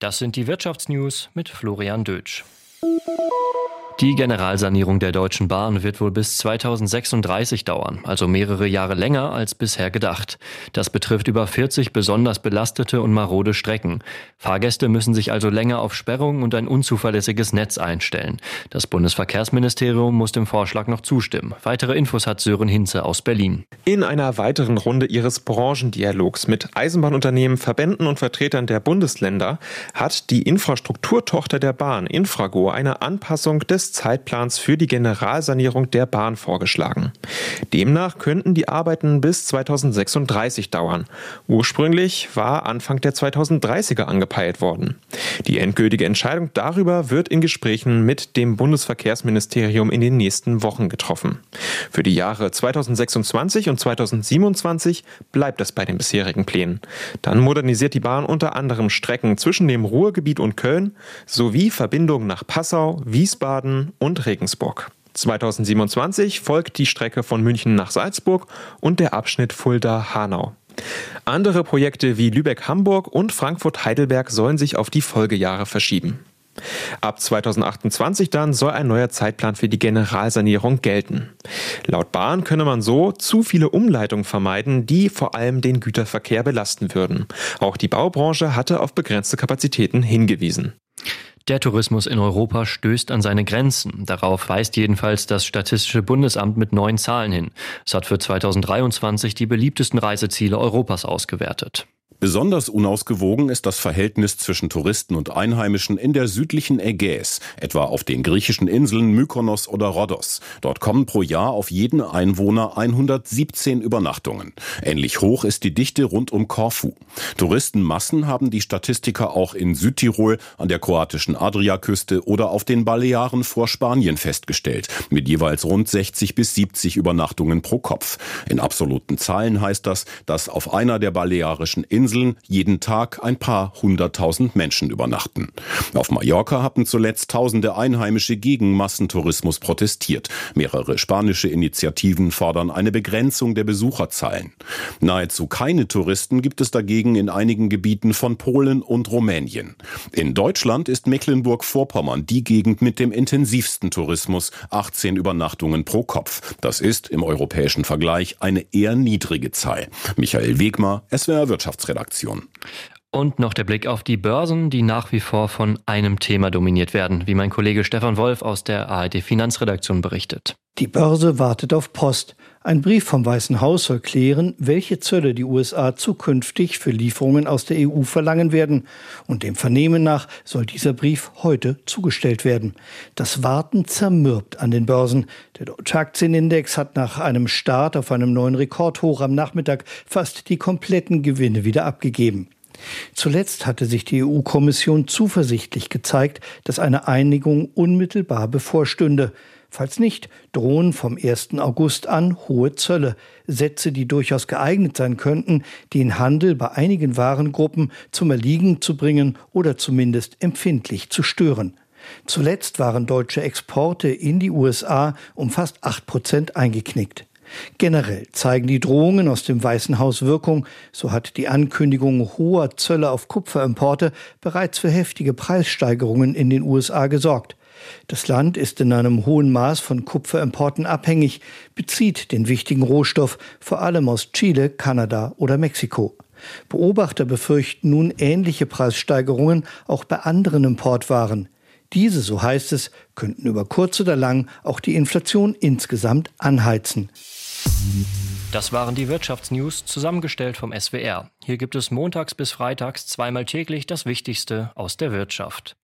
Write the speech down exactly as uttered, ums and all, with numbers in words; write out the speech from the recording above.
Das sind die Wirtschaftsnews mit Florian Dötsch. Die Generalsanierung der Deutschen Bahn wird wohl bis zweitausendsechsunddreißig dauern, also mehrere Jahre länger als bisher gedacht. Das betrifft über vierzig besonders belastete und marode Strecken. Fahrgäste müssen sich also länger auf Sperrungen und ein unzuverlässiges Netz einstellen. Das Bundesverkehrsministerium muss dem Vorschlag noch zustimmen. Weitere Infos hat Sören Hinze aus Berlin. In einer weiteren Runde ihres Branchendialogs mit Eisenbahnunternehmen, Verbänden und Vertretern der Bundesländer hat die Infrastrukturtochter der Bahn, Infrago, eine Anpassung des Zeitplans für die Generalsanierung der Bahn vorgeschlagen. Demnach könnten die Arbeiten bis zweitausendsechsunddreißig dauern. Ursprünglich war Anfang der zweitausenddreißiger angepeilt worden. Die endgültige Entscheidung darüber wird in Gesprächen mit dem Bundesverkehrsministerium in den nächsten Wochen getroffen. Für die Jahre zweitausendsechsundzwanzig und zweitausendsiebenundzwanzig bleibt es bei den bisherigen Plänen. Dann modernisiert die Bahn unter anderem Strecken zwischen dem Ruhrgebiet und Köln sowie Verbindungen nach Passau, Wiesbaden und Regensburg. zweitausendsiebenundzwanzig folgt die Strecke von München nach Salzburg und der Abschnitt Fulda-Hanau. Andere Projekte wie Lübeck-Hamburg und Frankfurt-Heidelberg sollen sich auf die Folgejahre verschieben. Ab zweitausendachtundzwanzig dann soll ein neuer Zeitplan für die Generalsanierung gelten. Laut Bahn könne man so zu viele Umleitungen vermeiden, die vor allem den Güterverkehr belasten würden. Auch die Baubranche hatte auf begrenzte Kapazitäten hingewiesen. Der Tourismus in Europa stößt an seine Grenzen. Darauf weist jedenfalls das Statistische Bundesamt mit neuen Zahlen hin. Es hat für zweitausenddreiundzwanzig die beliebtesten Reiseziele Europas ausgewertet. Besonders unausgewogen ist das Verhältnis zwischen Touristen und Einheimischen in der südlichen Ägäis, etwa auf den griechischen Inseln Mykonos oder Rhodos. Dort kommen pro Jahr auf jeden Einwohner hundertsiebzehn Übernachtungen. Ähnlich hoch ist die Dichte rund um Korfu. Touristenmassen haben die Statistiker auch in Südtirol, an der kroatischen Adriaküste oder auf den Balearen vor Spanien festgestellt, mit jeweils rund sechzig bis siebzig Übernachtungen pro Kopf. In absoluten Zahlen heißt das, dass auf einer der balearischen Inseln jeden Tag ein paar hunderttausend Menschen übernachten. Auf Mallorca hatten zuletzt tausende Einheimische gegen Massentourismus protestiert. Mehrere spanische Initiativen fordern eine Begrenzung der Besucherzahlen. Nahezu keine Touristen gibt es dagegen in einigen Gebieten von Polen und Rumänien. In Deutschland ist Mecklenburg-Vorpommern die Gegend mit dem intensivsten Tourismus, achtzehn Übernachtungen pro Kopf. Das ist im europäischen Vergleich eine eher niedrige Zahl. Michael Wegmar, S W R Wirtschaftsredaktion. Und noch der Blick auf die Börsen, die nach wie vor von einem Thema dominiert werden, wie mein Kollege Stefan Wolf aus der A R D Finanzredaktion berichtet. Die Börse wartet auf Post. Ein Brief vom Weißen Haus soll klären, welche Zölle die U S A zukünftig für Lieferungen aus der E U verlangen werden. Und dem Vernehmen nach soll dieser Brief heute zugestellt werden. Das Warten zermürbt an den Börsen. Der Deutsche Aktienindex hat nach einem Start auf einem neuen Rekordhoch am Nachmittag fast die kompletten Gewinne wieder abgegeben. Zuletzt hatte sich die E U-Kommission zuversichtlich gezeigt, dass eine Einigung unmittelbar bevorstünde. Falls nicht, drohen vom ersten August an hohe Zölle, Sätze, die durchaus geeignet sein könnten, den Handel bei einigen Warengruppen zum Erliegen zu bringen oder zumindest empfindlich zu stören. Zuletzt waren deutsche Exporte in die U S A um fast acht Prozent eingeknickt. Generell zeigen die Drohungen aus dem Weißen Haus Wirkung. So hat die Ankündigung hoher Zölle auf Kupferimporte bereits für heftige Preissteigerungen in den U S A gesorgt. Das Land ist in einem hohen Maß von Kupferimporten abhängig, bezieht den wichtigen Rohstoff vor allem aus Chile, Kanada oder Mexiko. Beobachter befürchten nun ähnliche Preissteigerungen auch bei anderen Importwaren. Diese, so heißt es, könnten über kurz oder lang auch die Inflation insgesamt anheizen. Das waren die Wirtschaftsnews, zusammengestellt vom S W R. Hier gibt es montags bis freitags zweimal täglich das Wichtigste aus der Wirtschaft.